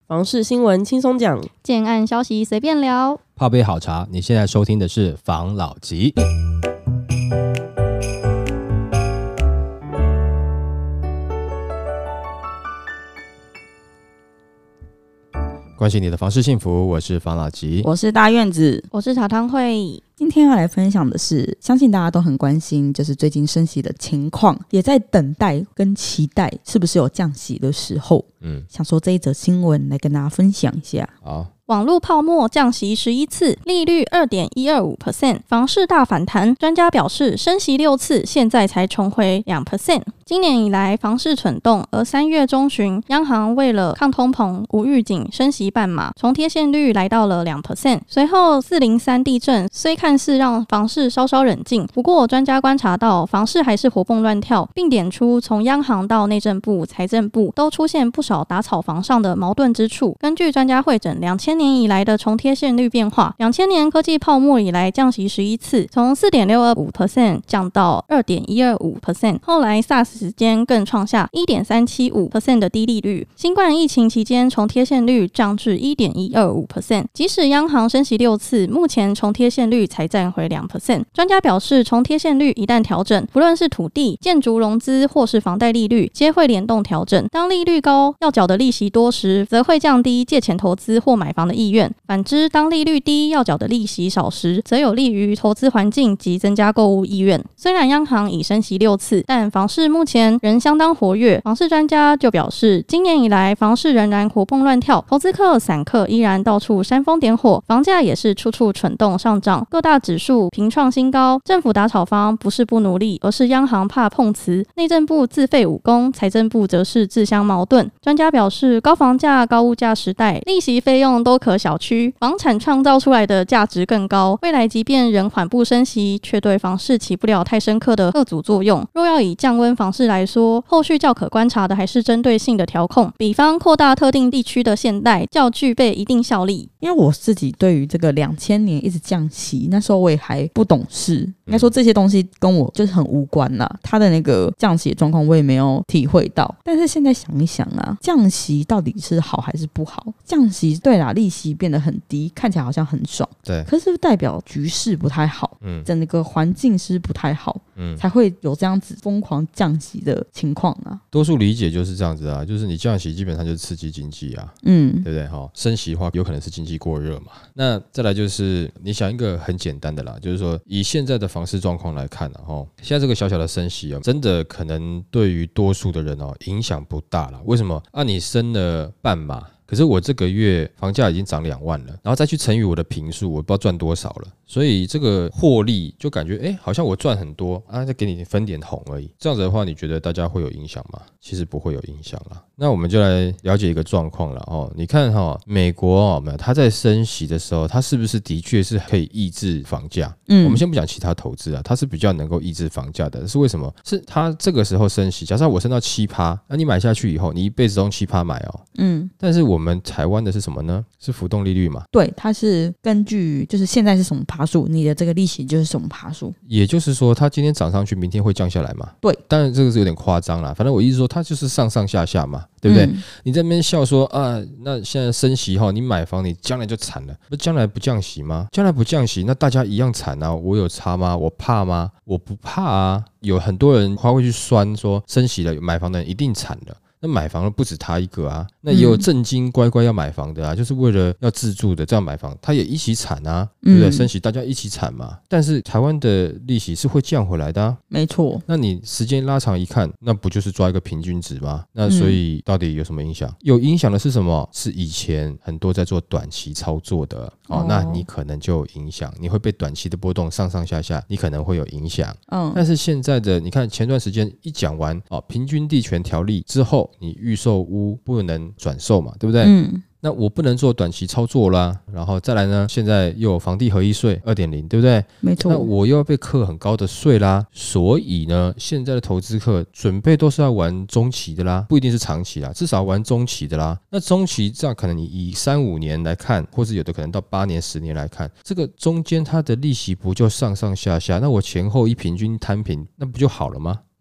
房市新闻轻松讲， 建案消息随便聊， 泡杯好茶。你现在收听的是房老吉。关心你的房市幸福，我是房老吉， 我是大院子， 我是茶汤会。 今天要来分享的是，相信大家都很关心，就是最近升息的情况，也在等待跟期待是不是有降息的时候。想说这一则新闻来跟大家分享一下。 好。 网络泡沫降息11次，利率 2.125%， 房市大反弹。专家表示，升息6次，现在才重回 2%。今年以来，房市蠢动，而3月中旬，央行为了抗通膨无预警升息半码，重贴现率来到了 2%。随后403地震，虽看似让房市稍稍冷静，不过专家观察到，房市还是活蹦乱跳，并点出从央行到内政部、财政部都出现不少打炒房上的矛盾之处。根据专家会诊2000年以来的重贴现率变化，2000年科技泡沫以来降息11次，从 4.625% 降到 2.125%， 后来 SARS 时间更创下 1.375% 的低利率，新冠疫情期间重贴现率降至 1.125%， 即使央行升息6次，目前重贴现率才站回 2%。 专家表示，重贴现率一旦调整，不论是土地、建筑融资或是房贷利率，皆会联动调整。当利率高，要缴的利息多时，则会降低借钱投资或买房的意愿，反之，当利率低，要缴的利息少时，则有利于投资环境及增加购物意愿。虽然央行已升息6次，但房市目前仍相当活跃。房市专家就表示，今年以来房市仍然活蹦乱跳，投资客、散客依然到处煽风点火，房价也是处处蠢动上涨，各大指数频创新高。政府打炒房不是不努力，而是央行怕碰瓷，内政部自废武功，财政部则是自相矛盾。专家表示，高房价、高物价时代，利息费用都可小觑，房产创造出来的价值更高。未来即便仍缓步升息，却对房市起不了太深刻的遏阻作用。若要以降温房市来说，后续较可观察的还是针对性的调控，比方扩大特定地区的限贷，较具备一定效力。 因为我自己对于这个2000年一直降息，那时候我也还不懂事，应该说这些东西跟我就是很无关啦，他的那个降息的状况我也没有体会到。但是现在想一想啊，降息到底是好还是不好？降息对啦，利息变得很低，看起来好像很爽， 对， 可是代表局势不太好，整个环境是不太好，才会有这样子疯狂降息的情况啊。 多数理解就是这样子啊，就是你降息基本上就是刺激经济啊，对不对？升息的话有可能是经济过热嘛。那再来就是你想一个很简单的啦，就是说以现在的房市状况来看现在这个小小的升息真的可能对于多数的人影响不大啦。为什么啊？你升了半码，可是我这个月房价已经涨2万了，然后再去乘以我的坪数，我不知道赚多少了，所以这个获利就感觉好像我赚很多啊，再给你分点红而已。这样子的话，你觉得大家会有影响吗？其实不会有影响啦。那我们就来了解一个状况了你看美国它在升息的时候，它是不是的确是可以抑制房价？我们先不讲其他投资啊，它是比较能够抑制房价的。是为什么？是它这个时候升息，假设我升到 7%， 那你买下去以后，你一辈子都用 7% 买但是我们台湾的是什么呢？是浮动利率嘛？ 对，它是根据就是现在是什么趴数，你的这个利息就是什么趴数。也就是说，它今天涨上去，明天会降下来嘛？ 对， 当然这个是有点夸张啦。反正我意思说，它就是上上下下嘛，对不对？你在那边笑说啊，那现在升息你买房你将来就惨了，那将来不降息吗？将来不降息，那大家一样惨啊。我有差吗？我怕吗？我不怕啊。有很多人他会去酸说，升息了买房的人一定惨了。那买房的不止他一个啊，那也有正经乖乖要买房的啊，就是为了要自住的这样买房，他也一起惨啊，对不对？升息大家一起惨嘛。但是台湾的利息是会降回来的啊， 没错。那你时间拉长一看，那不就是抓一个平均值吗？那所以到底有什么影响？有影响的是什么？是以前很多在做短期操作的那你可能就有影响，你会被短期的波动上上下下，你可能会有影响。但是现在的你看前段时间一讲完平均地权条例之后，你预售屋不能转售嘛，对不对？那我不能做短期操作啦，然后再来呢，现在又有房地合一税 2.0， 对不对？ 没错。 那我又要被课很高的税啦，所以呢，现在的投资客准备都是要玩中期的啦，不一定是长期啦，至少玩中期的啦。那中期这样可能你以3-5年来看，或是有的可能到8年10年来看，这个中间它的利息不就上上下下，那我前后一平均摊平，那不就好了吗？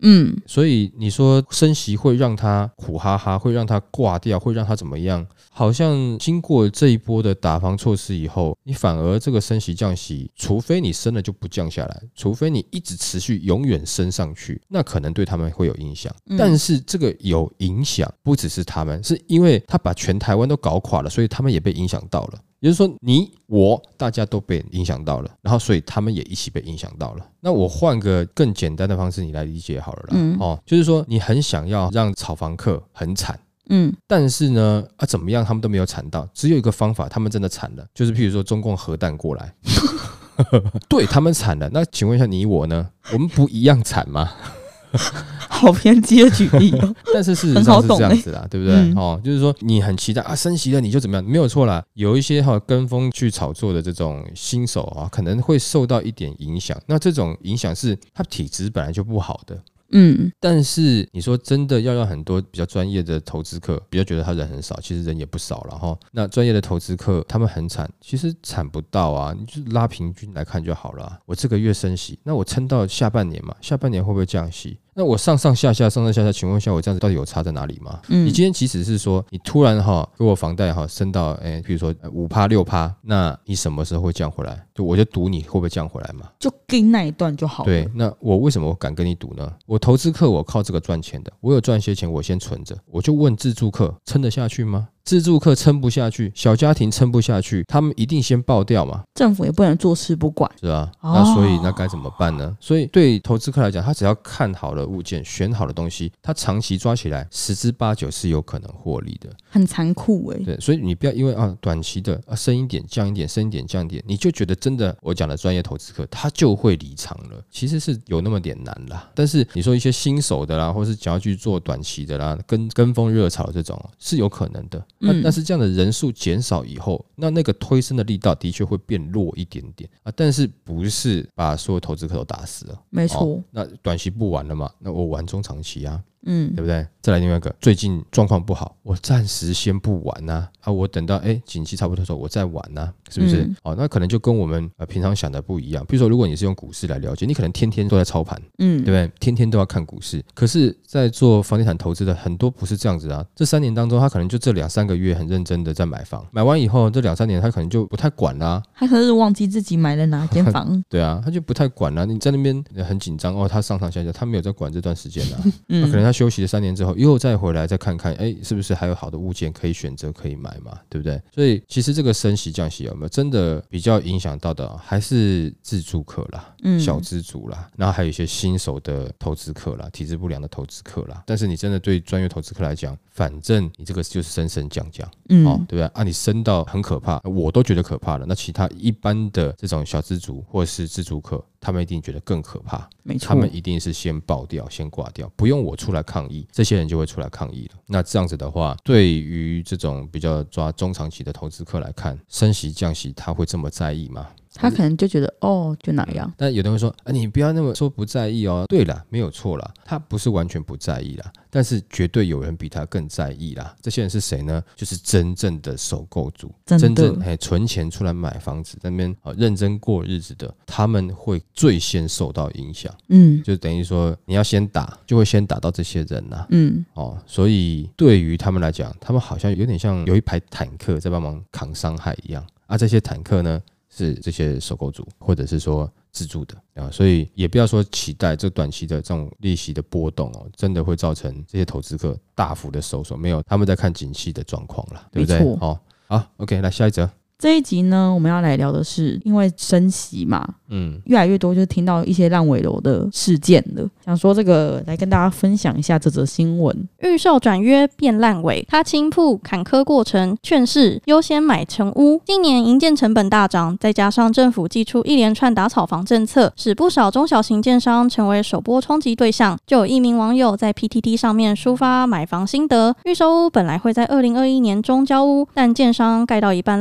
所以你说升息会让它苦哈哈，会让它挂掉，会让它怎么样？好像经过这一波的打防措施以后，你反而这个升息降息，除非你升了就不降下来，除非你一直持续永远升上去，那可能对他们会有影响。但是这个有影响不只是他们，是因为他把全台湾都搞垮了，所以他们也被影响到了。也就是说你我大家都被影响到了，然后所以他们也一起被影响到了。那我换个更简单的方式你来理解好了啦。就是说你很想要让炒房客很惨，但是呢怎么样他们都没有惨到，只有一个方法他们真的惨了，就是譬如说中共核弹过来对，他们惨了，那请问一下你我呢，我们不一样惨吗？ 好偏激的举例哦， 但是事实上是这样子啦，对不对？就是说你很期待升息了你就怎么样，没有错啦。有一些跟风去炒作的这种新手可能会受到一点影响，那这种影响是他体质本来就不好的。但是你说真的要让很多比较专业的投资客比较觉得他人很少，其实人也不少了那专业的投资客他们很惨，其实惨不到啊，你就拉平均来看就好了。我这个月升息，那我撑到下半年嘛，下半年会不会降息？那我上上下下，请问一下，我这样子到底有差在哪里吗？你今天即使是说你突然给我房贷升到比如说5%、6%，那你什么时候会降回来？我就赌你会不会降回来嘛？ 就跟那一段就好了。 对，那我为什么敢跟你赌呢？我投资客我靠这个赚钱的，我有赚些钱我先存着，我就问自住客撑得下去吗？自住客撑不下去，小家庭撑不下去，他们一定先爆掉嘛。 政府也不能坐视不管， 是啊。那所以那该怎么办呢？所以对投资客来讲，他只要看好了物件，选好的东西，他长期抓起来10之8九是有可能获利的。 很残酷对，所以你不要因为短期的升一点降一点，升一点降一点，你就觉得真的我讲的专业投资客他就会离场了，其实是有那么点难啦。但是你说一些新手的啦，或是想要去做短期的啦，跟风热潮这种是有可能的。但是这样的人数减少以后，那个推升的力道的确会变弱一点点但是不是把所有投资客都打死了， 没错。 那短期不玩了嘛，那我玩中长期啊。对不对？再来另外一个，最近状况不好，我暂时先不玩我等到景气差不多的时候我再玩是不是？那可能就跟我们平常想的不一样。比如说如果你是用股市来了解，你可能天天都在操盘，对不对？天天都要看股市。可是在做房地产投资的很多不是这样子这3年当中他可能就这2-3个月很认真的在买房，买完以后这2-3年他可能就不太管啦， 他可是忘记自己买了哪间房对啊，他就不太管啦。你在那边很紧张他上上下下，他没有在管这段时间可能他休息了3年之后又再回来再看看是不是还有好的物件可以选择可以买嘛，对不对？所以其实这个升息降息有没有真的比较影响到的还是自住客啦，小资族啦，然后还有一些新手的投资客啦，体质不良的投资客啦。但是你真的对专业投资客来讲，反正你这个就是升升降降对不对你升到很可怕，我都觉得可怕了，那其他一般的这种小资族或是自住客他们一定觉得更可怕， 没错， 他们一定是先爆掉先挂掉，不用我出来抗议，这些人就会出来抗议了。那这样子的话，对于这种比较抓中长期的投资客来看，升息降息他会这么在意吗？ 他可能就觉得就哪样。 但有的人会说你不要那么说不在意对啦，没有错啦，他不是完全不在意啦，但是绝对有人比他更在意啦。这些人是谁呢？就是真正的首购族，真正存钱出来买房子在那边认真过日子的，他们会最先受到影响。就等于说你要先打，就会先打到这些人所以对于他们来讲，他们好像有点像有一排坦克在帮忙扛伤害一样这些坦克呢是这些首购族或者是说自住的所以也不要说期待这短期的这种利息的波动真的会造成这些投资客大幅的收手，没有，他们在看景气的状况啦，对不对？好 OK， 来下一则。 这一集呢，我们要来聊的是，因为升息嘛，越来越多就听到一些烂尾楼的事件了。想说这个来跟大家分享一下这则新闻。 预售转约变烂尾，他清铺坎坷过程，劝世优先买成屋。今年营建成本大涨，再加上政府祭出一连串打炒房政策，使不少中小型建商成为首波冲击对象。就有一名网友在 PTT 上面抒发买房心得：预售屋本来会在2021年中交屋，但建商盖到一半落跑，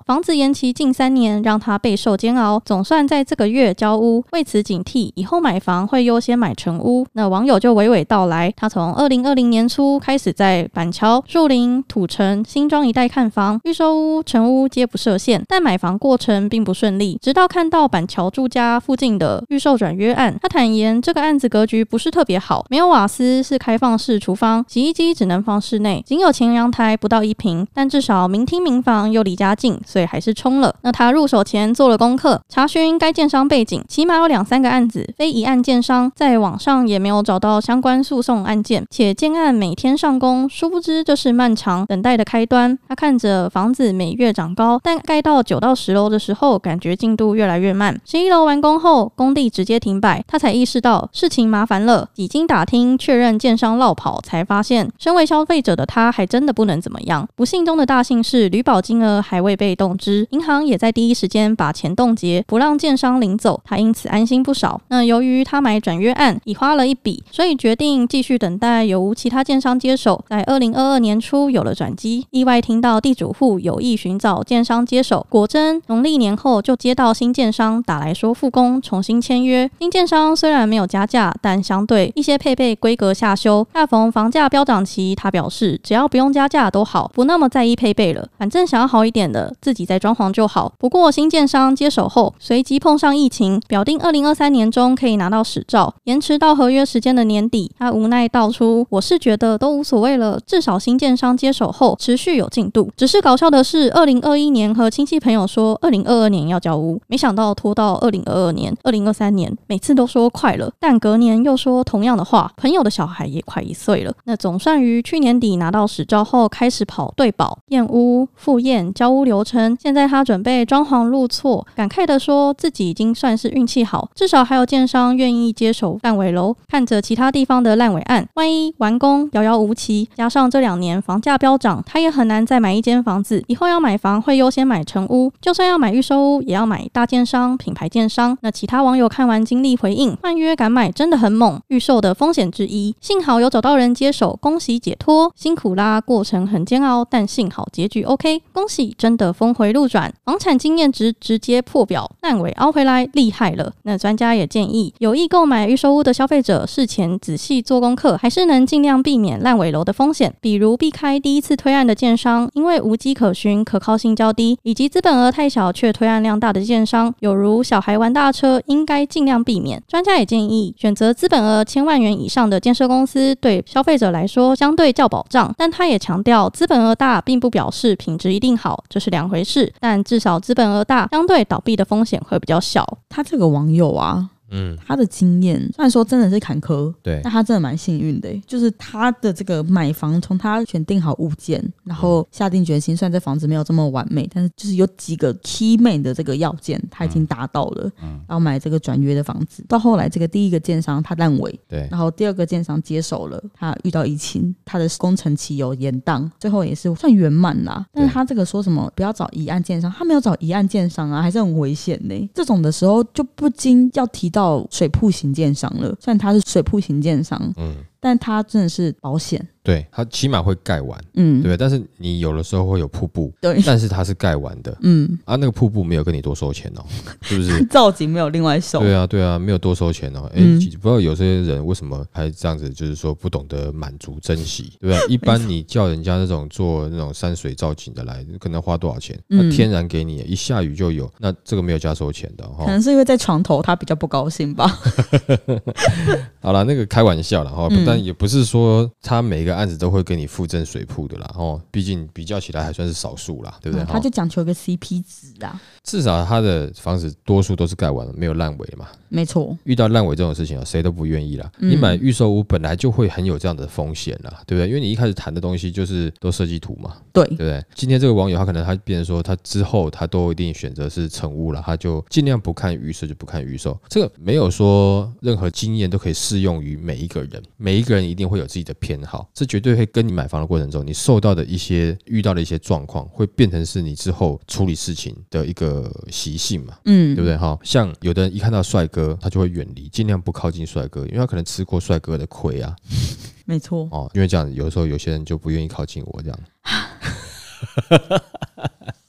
房子延期近3年，让他备受煎熬，总算在这个月交屋。为此警惕，以后买房会优先买成屋。那网友就娓娓道来，他从2020年初开始在板桥、树林、土城、新庄一带看房，预售屋、成屋皆不设限，但买房过程并不顺利。直到看到板桥住家附近的预售转约案，他坦言这个案子格局不是特别好，没有瓦斯，是开放式厨房，洗衣机只能放室内，仅有前阳台不到1坪，但至少明厅明房又离家近，所以还是冲了。那他入手前做了功课，查询该建商背景，起码有2-3个案子非一案建商，在网上也没有找到相关诉讼案件，且建案每天上工，殊不知这是漫长等待的开端。他看着房子每月长高，但盖到9到10楼的时候，感觉进度越来越慢。11楼完工后，工地直接停摆，他才意识到事情麻烦了。几经打听确认建商落跑，才发现身为消费者的他还真的不能怎么样。不幸中的大幸是履保金额还未被动支，银行也在第一时间把钱冻结，不让建商领走，他因此安心不少。那由于他买转约案已花了一笔，所以决定继续等待有无其他建商接手。在2022年初有了转机，意外听到地主户有意寻找建商接手，果真农历年后就接到新建商打来说复工重新签约。新建商虽然没有加价，但相对一些配备规格下修。恰逢房价飙涨期，他表示只要不用加价都好，不那么在意配备了，反正想要好一点的自己再装潢就好。不过新建商接手后随即碰上疫情，表定2023年中可以拿到实照，延迟到合约时间的年底。他无奈道出，我是觉得都无所谓了，至少新建商接手后持续有进度。只是搞笑的是2021年和亲戚朋友说2022年要交屋，没想到拖到2022年、2023年，每次都说快了，但隔年又说同样的话。朋友的小孩也快1岁了。那总算于去年底拿到实照后，开始跑对保、验屋、复验、交屋流程。现在他准备装潢入错，感慨地说自己已经算是运气好，至少还有建商愿意接手烂尾楼。看着其他地方的烂尾案，万一完工遥遥无期，加上这2年房价飙涨，他也很难再买一间房子。以后要买房会优先买成屋，就算要买预售屋，也要买大建商、品牌建商。那其他网友看完经历回应，慢约敢买真的很猛，预售的风险之一。幸好有找到人接手，恭喜解脱，辛苦啦，过程很煎熬，但幸好结局 OK， 恭喜真的峰回路转，房产经验值直接破表，烂尾凹回来，厉害了。那专家也建议，有意购买预售屋的消费者事前仔细做功课，还是能尽量避免烂尾楼的风险，比如避开第一次推案的建商，因为无迹可循，可靠性较低，以及资本额太小却推案量大的建商，有如小孩玩大车，应该尽量避免。专家也建议选择资本额1000万元以上的建设公司，对消费者来说相对较保障，但他也强调资本额大并不表示品质一定好，这是2回事，但至少资本额大，相对倒闭的风险会比较小。 他这个网友啊，他的经验虽然说真的是坎坷， 对， 但他真的蛮幸运的，就是他的这个买房，从他选定好物件，然后下定决心，虽然这房子没有这么完美，但是就是有几个 key man 的这个要件他已经达到了，然后买这个转约的房子。到后来这个第一个建商他烂尾， 对， 然后第二个建商接手了，他遇到疫情，他的工程期有延宕，最后也是算圆满啦。但是他这个说什么不要找一案建商，他没有找一案建商啊，还是很危险的。这种的时候就不禁要提到水铺型建商了，虽然他是水铺型建商，但他真的是保险， 对，它起码会盖完，对不对？但是你有的时候会有瀑布， 对， 但是它是盖完的，那个瀑布没有跟你多收钱哦，是不是？ 造景没有另外收， 对啊，没有多收钱哦。不知道有些人为什么还这样子，就是说不懂得满足珍惜，对不对？一般你叫人家那种做那种山水造景的来，可能花多少钱？那天然给你，一下雨就有，那这个没有加收钱的， 可能是因为在床头他比较不高兴吧。 好啦，那个开玩笑啦，但也不是说他每一个案子都会给你附赠水铺的啦，毕竟比较起来还算是少数啦，对不对？ 他就讲求一个 CP 值啦， 至少他的房子多数都是盖完了，没有烂尾嘛。 没错， 遇到烂尾这种事情谁都不愿意啦。你买预售屋本来就会很有这样的风险啦，对不对？因为你一开始谈的东西就是都设计图嘛，对不对？今天这个网友他可能他变成说他之后他都一定选择是成屋了，他就尽量不看预售就不看预售，这个没有说任何经验都可以适用于每一个人，每一个人一定会有自己的偏好，这绝对会跟你买房的过程中你受到的一些遇到的一些状况会变成是你之后处理事情的一个习性嘛，对不对？像有的人一看到帅哥他就会远离，尽量不靠近帅哥，因为他可能吃过帅哥的亏啊， 没错因为这样有时候有些人就不愿意靠近我这样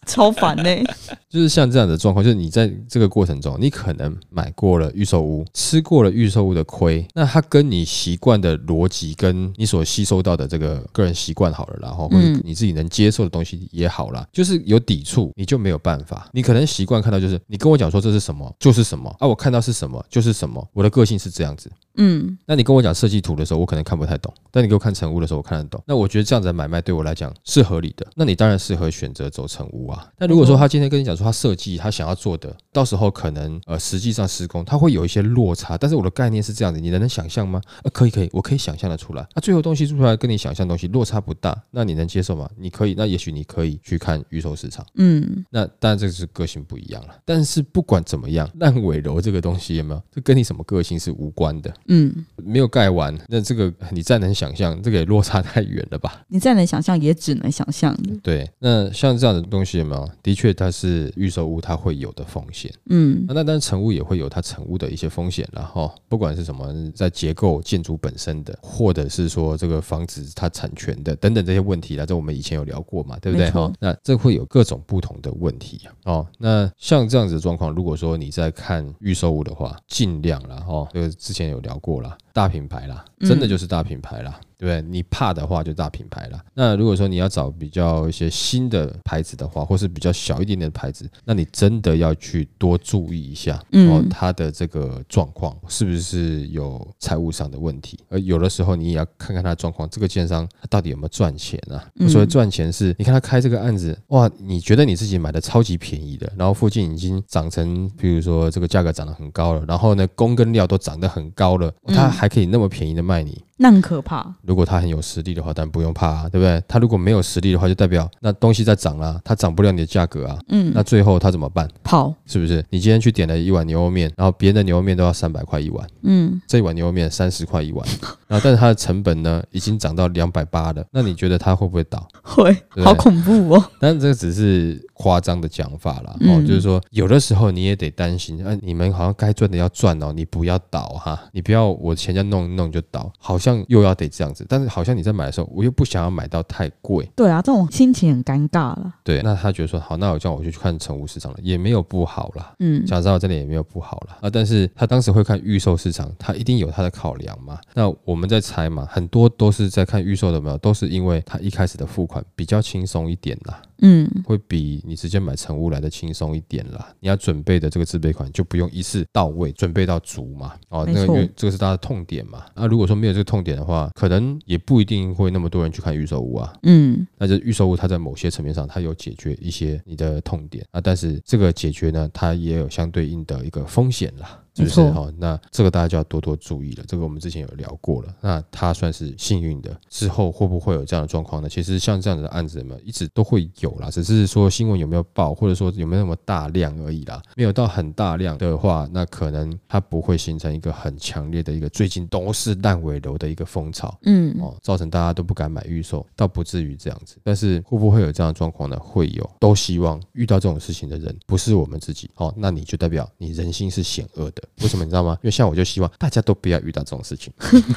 超烦就是像这样的状况，就是你在这个过程中，你可能买过了预售屋，吃过了预售屋的亏，那它跟你习惯的逻辑，跟你所吸收到的这个个人习惯好了啦，或者你自己能接受的东西也好啦，就是有抵触，你就没有办法。你可能习惯看到就是你跟我讲说这是什么就是什么啊，我看到是什么就是什么，我的个性是这样子。那你跟我讲设计图的时候，我可能看不太懂，但你给我看成屋的时候，我看得懂。那我觉得这样子的买卖对我来讲是合理的，那你当然适合选择走成屋啊。那如果说他今天跟你讲说他设计他想要做的，到时候可能实际上施工他会有一些落差，但是我的概念是这样子，你能想象吗？可以，我可以想象的出来。那最后东西做出来跟你想象的东西落差不大，那你能接受吗？你可以，那也许你可以去看预售市场。那当然这是个性不一样了。但是不管怎么样，烂尾楼这个东西有没有，这跟你什么个性是无关的。没有盖完，那这个你再能想象，这个也落差太远了吧？ 你再能想象，也只能想象的。 对，那像这样的东西有没有？的确，它是预售屋，它会有的风险。那当然成屋也会有它成屋的一些风险啦，不管是什么，在结构建筑本身的，或者是说这个房子它产权的等等这些问题啦，这我们以前有聊过嘛，对不对？那这会有各种不同的问题那像这样子的状况，如果说你在看预售屋的话，尽量啦这个之前有聊过啦，大品牌啦，真的就是大品牌啦。对不对？你怕的话就大品牌啦。那如果说你要找比较一些新的牌子的话，或是比较小一点点的牌子，那你真的要去多注意一下它的这个状况是不是有财务上的问题。而有的时候你也要看看它的状况，这个建商他到底有没有赚钱啊？所谓赚钱是，你看他开这个案子，哇，你觉得你自己买的超级便宜的，然后附近已经涨成，比如说这个价格涨得很高了，然后呢工跟料都涨得很高了，他还可以那么便宜的卖你。 那很可怕。 如果他很有实力的话，当然不用怕对不对？他如果没有实力的话，就代表那东西在涨啦，他涨不了你的价格啊。那最后他怎么办？ 跑， 是不是？你今天去点了一碗牛肉面，然后别人的牛肉面都要300块一碗，这一碗牛肉面30块一碗，然后但是它的成本呢已经涨到280了，那你觉得他会不会倒？ 会，好恐怖哦。 但是这个只是夸张的讲法啦，就是说有的时候你也得担心，你们好像该赚的要赚你不要倒哈，你不要我钱要弄一弄就倒，好像又要得这样子，但是好像你在买的时候，我又不想要买到太贵。 对啊，这种心情很尴尬了。 对，那他觉得说好，那我这样我就去看成屋市场了，也没有不好啦。讲实在话，真的也没有不好啦。但是他当时会看预售市场，他一定有他的考量嘛。那我们在猜嘛，很多都是在看预售的，没有，都是因为他一开始的付款比较轻松一点啦。会比你直接买成屋来的轻松一点啦。你要准备的这个自备款就不用一次到位，准备到足嘛。那个因为这个是大家的痛点嘛。如果说没有这个痛点的话，可能也不一定会那么多人去看预售屋啊。那就预售屋它在某些层面上它有解决一些你的痛点但是这个解决呢，它也有相对应的一个风险啦。是不是那这个大家就要多多注意了。这个我们之前有聊过了。那他算是幸运的，之后会不会有这样的状况呢？其实像这样的案子一直都会有啦，只是说新闻有没有报，或者说有没有那么大量而已啦。没有到很大量的话，那可能它不会形成一个很强烈的一个最近都是烂尾楼的一个风潮。造成大家都不敢买预售，倒不至于这样子。但是会不会有这样的状况呢？会有。都希望遇到这种事情的人不是我们自己那你就代表你人心是险恶的。为什么你知道吗？因为像我就希望大家都不要遇到这种事情。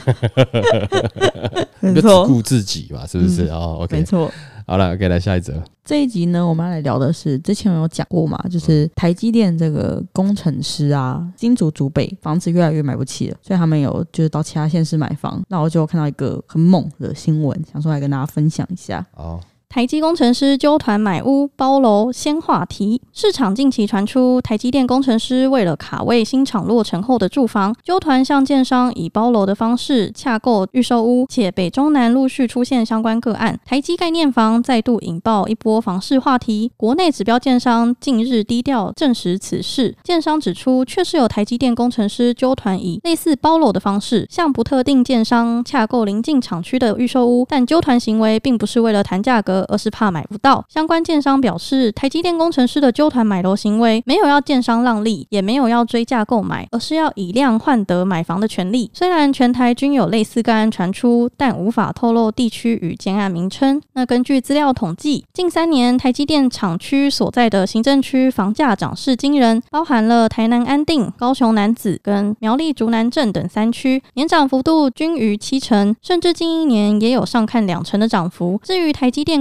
你就只顾自己嘛，是不是？OK， 没错。 好了 ，OK， 来下一则。 这一集呢，我们要来聊的是之前有讲过嘛，就是台积电这个工程师啊，新竹竹北房子越来越买不起了，所以他们有就是到其他县市买房。那我就看到一个很猛的新闻，想说来跟大家分享一下。 台积工程师纠团买屋包楼先话题。市场近期传出，台积电工程师为了卡位新厂落成后的住房，纠团向建商以包楼的方式洽购预售屋，且北中南陆续出现相关个案。台积概念房再度引爆一波房市话题。国内指标建商近日低调证实此事。建商指出，确实有台积电工程师纠团以类似包楼的方式向不特定建商洽购邻近厂区的预售屋，但纠团行为并不是为了谈价格，而是怕买不到。相关建商表示，台积电工程师的纠团买楼行为没有要建商让利，也没有要追价购买，而是要以量换得买房的权利。虽然全台均有类似个案传出，但无法透露地区与建案名称。那根据资料统计，近3年台积电厂区所在的行政区房价涨势惊人，包含了台南安定、高雄楠梓跟苗栗竹南镇等3区，年涨幅度均逾7成，甚至近1年也有上看2成的涨幅。至于台积电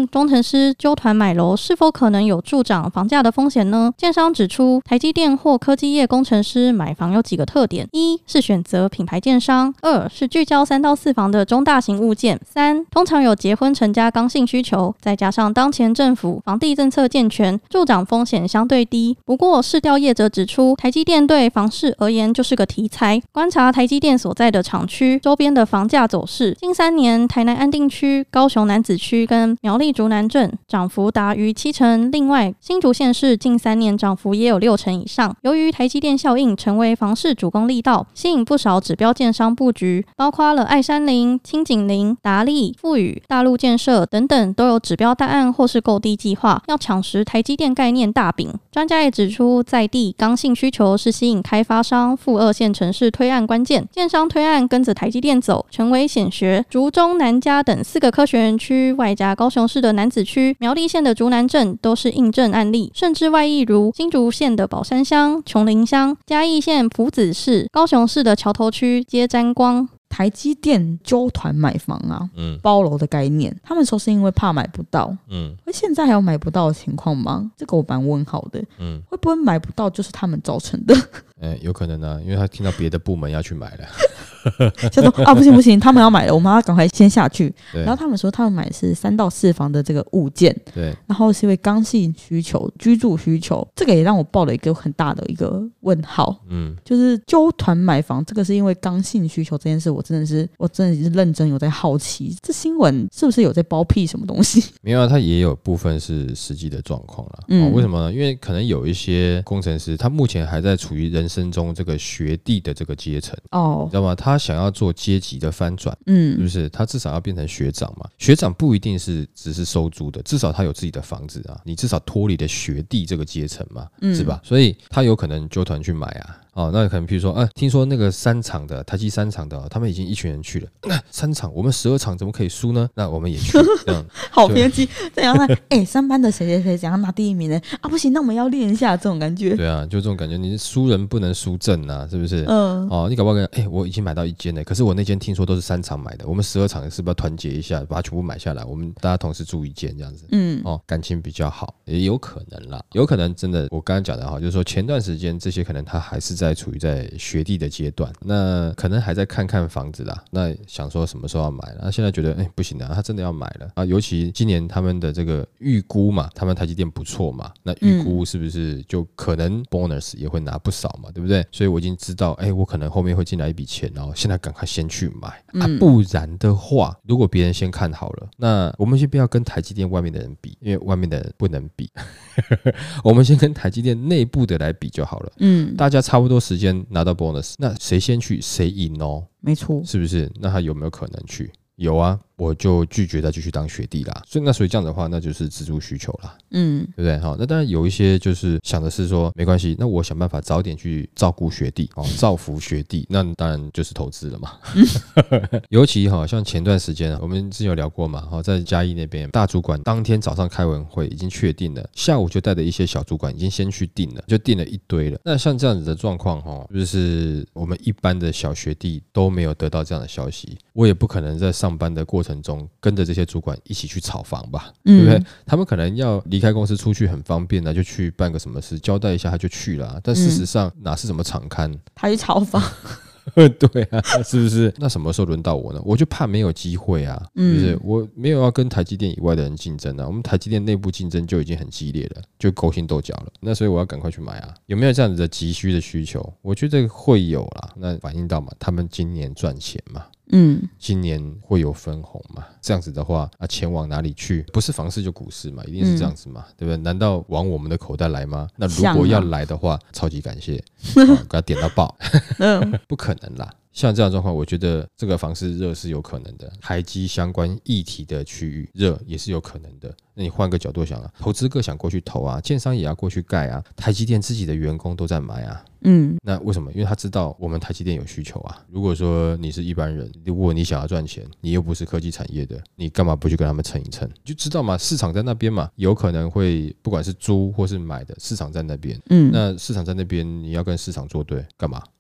工程师纠团买楼是否可能有助长房价的风险呢？建商指出，台积电或科技业工程师买房有几个特点：一是选择品牌建商；2是聚焦3到4房的中大型物件；3通常有结婚成家刚性需求，再加上当前政府房地政策健全，助长风险相对低。不过市调业者指出，台积电对房市而言就是个题材。观察台积电所在的厂区周边的房价走势，近3年台南安定区、高雄楠梓区跟苗栗竹南镇涨幅达逾7%，另外新竹县市近3年涨幅也有6%以上。由于台积电效应成为房市主攻力道，吸引不少指标建商布局，包括了爱山林、清景林、达利、富宇、大陆建设等等，都有指标大案或是购地计划，要抢食台积电概念大饼。专家也指出，在地刚性需求是吸引开发商赴2线城市推案关键，建商推案跟着台积电走，成为显学。竹中、南加等4个科学园区，外加高雄市的楠梓区、苗栗县的竹南镇都是印证案例，甚至外溢如新竹县的宝山乡、琼林乡、嘉义县朴子市、高雄市的桥头区皆沾光。 台积电揪团买房啊，包楼的概念，他们说是因为怕买不到，而现在还有买不到的情况吗？这个我蛮问号的，会不会买不到就是他们造成的？ 有可能啊，因为他听到别的部门要去买了。 就说啊，不行不行，他们要买了，我们要赶快先下去。然后他们说他们买的是3到4房的这个物件， 对， 然后是因为刚性需求、居住需求，这个也让我抱了一个很大的一个问号。就是揪团买房，这个是因为刚性需求这件事，我真的是认真有在好奇，这新闻是不是有在包庇什么东西？ 没有啊，它也有部分是实际的状况啦。为什么呢？因为可能有一些工程师，他目前还在处于人生中这个学弟的这个阶层，你知道吗？他想要做阶级的翻转，是不是？他至少要变成学长嘛。学长不一定是只是收租的，至少他有自己的房子啊，你至少脱离了学弟这个阶层嘛，是吧？所以他有可能揪团去买啊。那可能譬如说，听说那个3厂的台积3厂的，他们已经一群人去了。3厂，我们12厂怎么可以输呢？那我们也去，这样好偏激。这样看，3班的谁谁谁怎样拿第1名呢？啊，不行，那我们要练一下这种感觉。 对啊，就这种感觉，你输人不能输阵啊，是不是？你搞不好跟我已经买到1间了，可是我那间听说都是3厂买的，我们12厂是不是要团结一下，把它全部买下来？我们大家同时住1间这样子，感情比较好，也有可能啦，有可能真的，我刚刚讲的哈，就是说前段时间这些可能他还是在处于在学弟的阶段，那可能还在看房子啦，那想说什么时候要买了，那现在觉得不行啊，他真的要买了啊，尤其今年他们的这个预估嘛，他们台积电不错嘛，那预估是不是就可能 bonus 也会拿不少嘛，对不对？所以我已经知道，我可能后面会进来一笔钱，然后现在赶快先去买不然的话，如果别人先看好了，那我们先不要跟台积电外面的人比，因为外面的人不能比我们先跟台积电内部的来比就好了。大家差不多时间拿到 bonus， 那谁先去谁赢哦， 没错， 是不是？那他有没有可能去？有啊，我就拒绝再继续当学弟啦。所以这样的话，那就是自住需求啦，对不对？好，那当然有一些就是想的是说，没关系，那我想办法早点去照顾学弟，造福学弟，那当然就是投资了嘛。尤其像前段时间我们之前有聊过嘛，在嘉义那边大主管当天早上开完会已经确定了，下午就带着一些小主管已经先去订了，就订了一堆了。那像这样子的状况就是我们一般的小学弟都没有得到这样的消息，我也不可能在上班的过程中跟着这些主管一起去炒房吧，对不对？他们可能要离开公司出去很方便就去办个什么事，交代一下他就去了，但事实上哪是什么场勘， 他去炒房对啊，是不是？那什么时候轮到我呢？我就怕没有机会啊，是不是？我没有要跟台积电以外的人竞争啊，我们台积电内部竞争就已经很激烈了，就勾心斗角了。那所以我要赶快去买啊。有没有这样子的急需的需求？我觉得会有啦。那反映到嘛，他们今年赚钱嘛。今年会有分红嘛？这样子的话钱往哪里去？不是房市就股市嘛，一定是这样子嘛，对不对？难道往我们的口袋来吗？那如果要来的话，超级感谢，给他点到爆，不可能啦。像这样的状况，我觉得这个房市热是有可能的，台积相关议题的区域热也是有可能的。那你换个角度想啊，投资客想过去投啊，建商也要过去盖啊，台积电自己的员工都在买啊。那为什么？因为他知道我们台积电有需求啊。如果说你是一般人，如果你想要赚钱，你又不是科技产业的，你干嘛不去跟他们蹭一蹭？就知道嘛，市场在那边嘛，有可能会不管是租或是买的，市场在那边。那市场在那边，你要跟市场作对干嘛？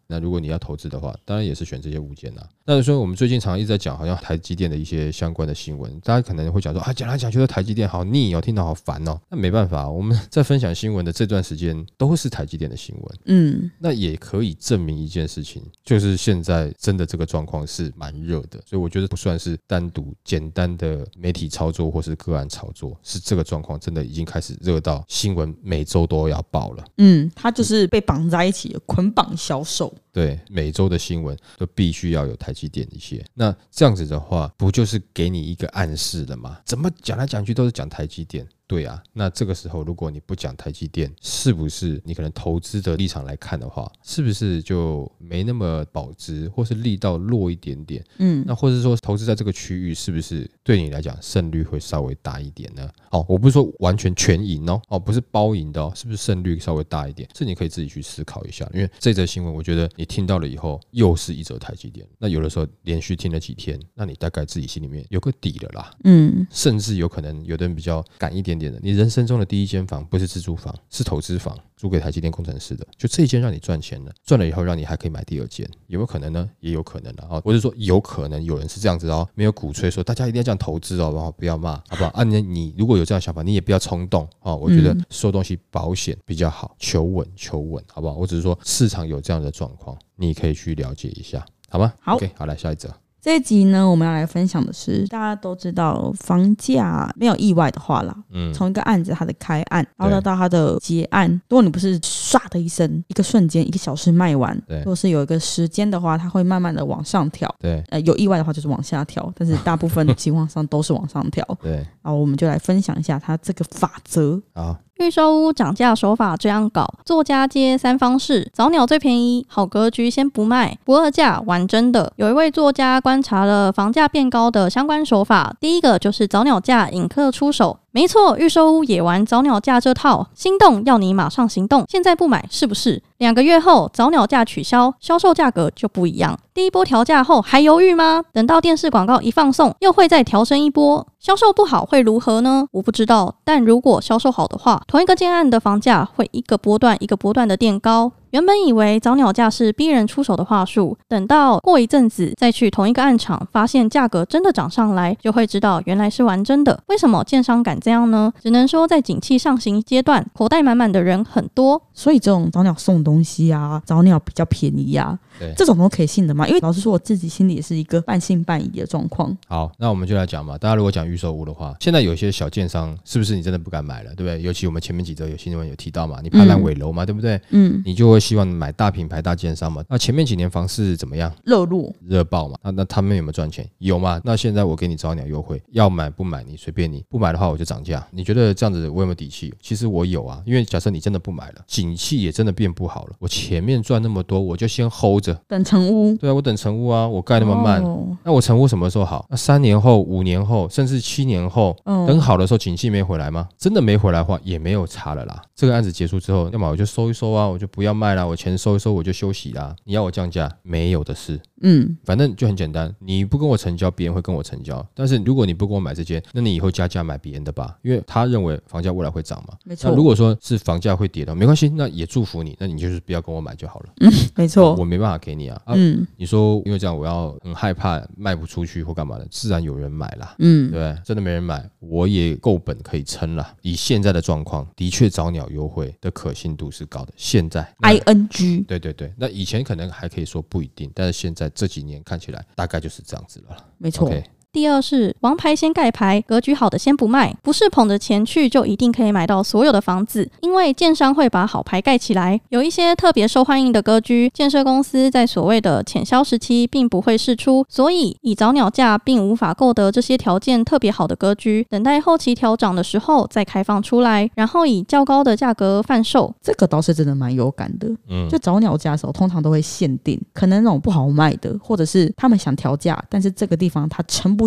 那如果你要投资的话，当然也是选这些物件啊。那所以我们最近常一直在讲好像台积电的一些相关的新闻，大家可能会讲说啊，讲来讲去都台积电好腻哦，听到好烦哦。那没办法，我们在分享新闻的这段时间都是台积电的新闻，那也可以证明一件事情，就是现在真的这个状况是蛮热的，所以我觉得不算是单独简单的媒体操作或是个案操作，是这个状况真的已经开始热到新闻每周都要报了。 它就是被绑在一起的捆绑销售。 对，每周的新闻都必须要有台积电一些。那这样子的话，不就是给你一个暗示了吗？怎么讲来讲去都是讲台积电？对啊，那这个时候如果你不讲台积电，是不是你可能投资的立场来看的话，是不是就没那么保值，或是力道弱一点点？那或者说投资在这个区域，是不是对你来讲胜率会稍微大一点呢？我不是说完全全赢不是包赢的是不是胜率稍微大一点？这你可以自己去思考一下，因为这则新闻我觉得你听到了以后，又是一则台积电。那有的时候连续听了几天，那你大概自己心里面有个底了啦。甚至有可能有的人比较赶一点点的，你人生中的第一间房不是自住房，是投资房，租给台积电工程师的，就这一间让你赚钱了，赚了以后让你还可以买第二间，有没有可能呢？也有可能的我是说有可能有人是这样子没有鼓吹说大家一定要这样投资不要骂，好不好？你如果有这样的想法，你也不要冲动我觉得收东西保险比较好，求稳，好不好？我只是说市场有这样的状况，你可以去了解一下，好吗？ 好 ，OK， 好，来下一则。 这一集呢，我们要来分享的是，大家都知道房价没有意外的话啦，从一个案子它的开案，然后到它的结案，如果你不是唰的一声，一个瞬间1个小时卖完，如果是有一个时间的话，它会慢慢的往上调。 对， 有意外的话就是往下调，但是大部分情况上都是往上调。 对， 然后我们就来分享一下它这个法则。 好。 预售屋涨价手法这样搞，作家街3方式，早鸟最便宜，好格局先不卖，不二价玩真的。有一位作家观察了房价变高的相关手法，第一个就是早鸟价引客出手。没错，预售屋也玩早鸟价这套，心动要你马上行动，现在不买是不是？2个月后早鸟价取消，销售价格就不一样。第一波调价后还犹豫吗？等到电视广告一放送，又会再调升一波。销售不好会如何呢？我不知道，但如果销售好的话，同一个建案的房价会一个波段一个波段的垫高。原本以为早鸟价是逼人出手的话术，等到过一阵子再去同一个案场，发现价格真的涨上来，就会知道原来是玩真的。为什么建商敢这样呢？只能说在景气上行阶段，口袋满满的人很多， 所以这种早鸟送东西啊，早鸟比较便宜啊，这种都可以信的吗？因为老实说我自己心里也是一个半信半疑的状况。 好，那我们就来讲嘛。大家如果讲预售屋的话，现在有些小建商是不是你真的不敢买了，对不对？尤其我们前面几则有新闻有提到嘛，你怕烂尾楼嘛，对不对？你就会希望买大品牌大建商嘛。那前面几年房市怎么样？热爆嘛。那他们有没有赚钱？有嘛。那现在我给你早鸟优惠，要买不买你随便你，不买的话我就涨价。你觉得这样子我有没有底气？其实我有啊，因为假设你真的不买了，景气也真的变不好了，我前面赚那么多，我就先 hold 着， 等成屋。 对啊，我等成屋啊，我盖那么慢，那我成屋什么时候好？那3年后、5年后，甚至7年后，等好的时候，景气没回来吗？真的没回来的话，也没有差了啦。这个案子结束之后，要么我就收一收啊，我就不要卖啦，我钱收一收我就休息啦。你要我降价，没有的事。反正就很简单，你不跟我成交，别人会跟我成交。但是如果你不跟我买这间，那你以后加价买别人的吧，因为他认为房价未来会涨嘛。 没错。 那如果说是房价会跌的，没关系，那也祝福你，那你就是不要跟我买就好了。 没错。 我没办法给你啊。你说因为这样我要很害怕卖不出去或干嘛的，自然有人买啦。对不对？真的没人买，我也够本可以撑啦。以现在的状况，的确早鸟优惠的可信度是高的。现在 ING 对对对，那以前可能还可以说不一定，但是现在这几年看起来大概就是这样子了。 没错。 Okay。 第二是王牌先盖牌，格局好的先不卖，不是捧着钱去就一定可以买到所有的房子，因为建商会把好牌盖起来。有一些特别受欢迎的格局，建设公司在所谓的潜销时期并不会释出，所以以早鸟价并无法购得这些条件特别好的格局，等待后期调涨的时候再开放出来，然后以较高的价格贩售。 这个倒是真的蛮有感的。就早鸟价的时候通常都会限定，可能那种不好卖的，或者是他们想调价，但是这个地方他撑不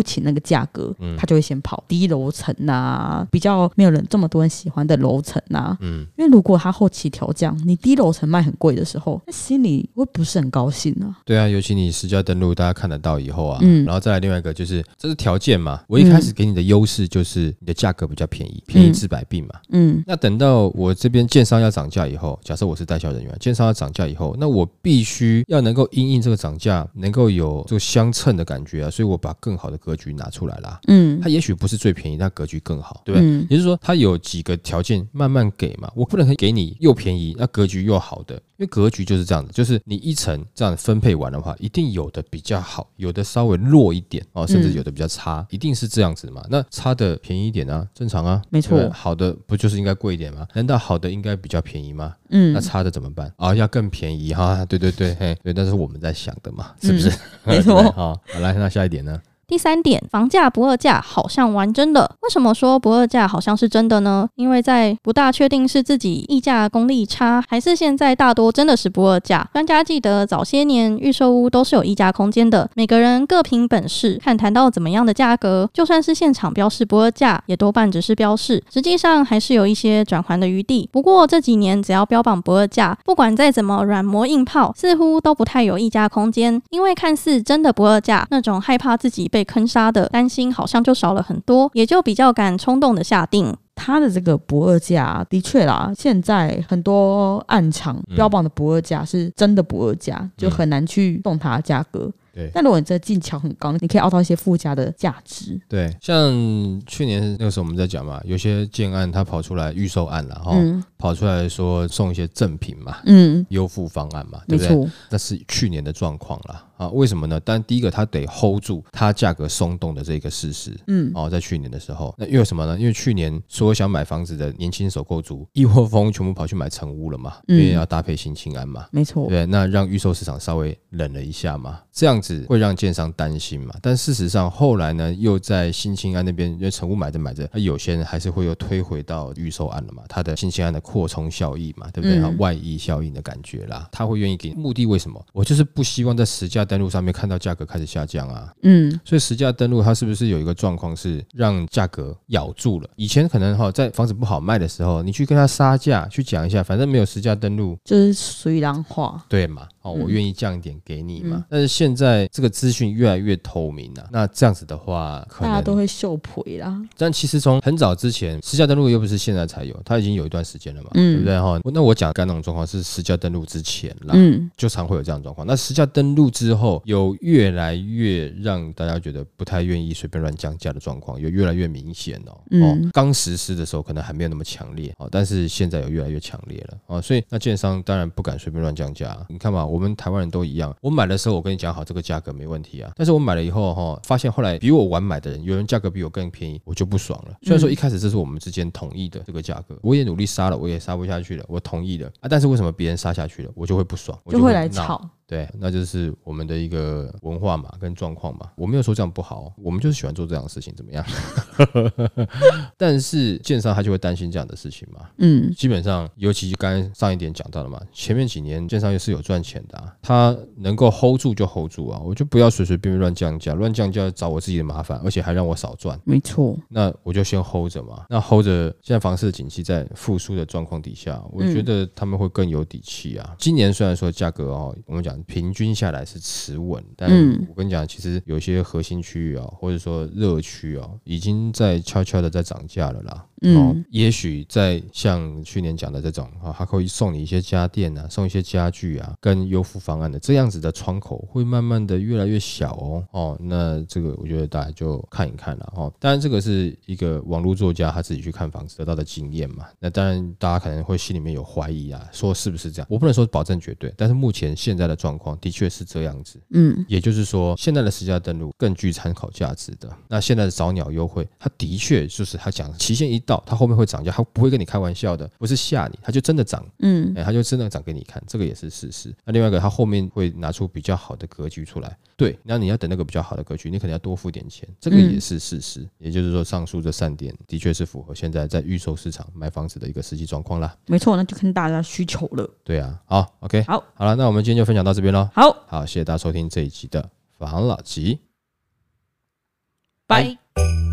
不起那个价格，他就会先跑低楼层啊，比较没有人这么多人喜欢的楼层啊。因为如果他后期调降，你低楼层卖很贵的时候，那心里会不是很高兴啊。 对啊，尤其你实价登录大家看得到以后啊，然后再来另外一个就是这是条件嘛，我一开始给你的优势就是你的价格比较便宜，便宜治百病嘛。那等到我这边建商要涨价以后，假设我是代销人员，建商要涨价以后，那我必须要能够因应这个涨价，能够有这个相称的感觉啊，所以我把更好的格局拿出来啦。它也许不是最便宜，但格局更好，对不对？也就是说，它有几个条件慢慢给嘛，我不能给你又便宜，那格局又好的，因为格局就是这样的，就是你一层这样分配完的话，一定有的比较好，有的稍微弱一点哦，甚至有的比较差，一定是这样子嘛。那差的便宜一点啊，正常啊， 没错。 好的不就是应该贵一点吗？难道好的应该比较便宜吗？那差的怎么办啊？要更便宜哈？对对对，嘿，对，那是我们在想的嘛，是不是？ 没错。 好，来，那下一点呢？ 第3点，房价不二价好像玩真的。为什么说不二价好像是真的呢？因为在不大确定是自己议价功力差，还是现在大多真的是不二价。专家记得早些年预售屋都是有议价空间的，每个人各凭本事，看谈到怎么样的价格，就算是现场标示不二价，也多半只是标示，实际上还是有一些转圜的余地。不过这几年只要标榜不二价，不管再怎么软磨硬泡，似乎都不太有议价空间，因为看似真的不二价，那种害怕自己被坑杀的担心好像就少了很多，也就比较敢冲动的下定。 它的这个不二价的确啦，现在很多暗场标榜的不二价是真的不二价，就很难去动它的价格。 对， 但如果你这技巧很高，你可以凹到一些附加的价值。 对，像去年那个时候我们在讲嘛，有些建案它跑出来预售案啦，跑出来说送一些赠品嘛，优付方案嘛，对不对？那是去年的状况啦。为什么呢？但第一个它得 hold 住它价格松动的这个事实。在去年的时候，那因为什么呢？因为去年所有想买房子的年轻首购族一窝蜂全部跑去买成屋了嘛，因为要搭配新青安嘛， 没错。 对，那让预售市场稍微冷了一下嘛，这样子会让建商担心嘛。但事实上后来呢，又在新青安那边，因为成屋买着买着，有些人还是会又推回到预售案了嘛，它的新青安的扩充效益嘛，对不对？外溢效应的感觉啦，他会愿意给目的为什么？我就是不希望在实价登录上面看到价格开始下降啊。所以实价登录它是不是有一个状况是让价格咬住了？以前可能在房子不好卖的时候，你去跟他杀价去讲一下，反正没有实价登录， 就是随人话， 对嘛？我愿意降一点给你嘛。但是现在这个资讯越来越透明了，那这样子的话，可能大家都会秀赔啦。 但其实从很早之前，实价登录又不是现在才有，它已经有一段时间了嘛，对不对？那我讲刚那种状况是实价登录之前啦，就常会有这样的状况。那实价登录之后，有越来越让大家觉得不太愿意随便乱降价的状况，有越来越明显刚实施的时候可能还没有那么强烈但是现在有越来越强烈了所以那建商当然不敢随便乱降价。你看嘛，我们台湾人都一样，我买的时候我跟你讲好这个价格没问题啊，但是我买了以后发现后来比我晚买的人，有人价格比我更便宜，我就不爽了。虽然说一开始这是我们之间统一的这个价格，我也努力杀了，我也杀不下去了，我同意了但是为什么别人杀下去了，我就会不爽， 就会来吵。 对，那就是我们的一个文化嘛，跟状况嘛。我没有说这样不好，我们就是喜欢做这样的事情，怎么样？但是建商他就会担心这样的事情嘛。基本上，尤其刚才上一点讲到了嘛，前面几年建商也是有赚钱的他能够 hold 住就 hold 住我就不要随随便便乱降价，乱降价找我自己的麻烦，而且还让我少赚。 没错， 那我就先 hold 着嘛。那 hold 着，现在房市的景气在复苏的状况底下，我觉得他们会更有底气啊。今年虽然说价格我们讲平均下来是持稳，但我跟你讲，其实有些核心区域或者说热区已经在悄悄的在涨价了啦。也许在像去年讲的这种他可以送你一些家电送一些家具跟优付方案的这样子的窗口会慢慢的越来越小那这个我觉得大家就看一看啦当然这个是一个网络作家他自己去看房子得到的经验嘛，那当然大家可能会心里面有怀疑说是不是这样，我不能说保证绝对，但是目前现在的状况的确是这样子。也就是说现在的实价登录更具参考价值的，那现在的早鸟优惠它的确就是他讲期限一到它后面会涨价，他不会跟你开玩笑的，不是吓你，他就真的涨他就真的涨给你看，这个也是事实。那另外一个他后面会拿出比较好的格局出来，对，那你要等那个比较好的格局，你可能要多付点钱，这个也是事实。也就是说上述这3点的确是符合现在在预售市场买房子的一个实际状况啦。 没错，那就看大家需求了。 对啊，好 OK， 好了，那我们今天就分享到这边咯。 好， 谢谢大家收听这一集的房老吉。 拜。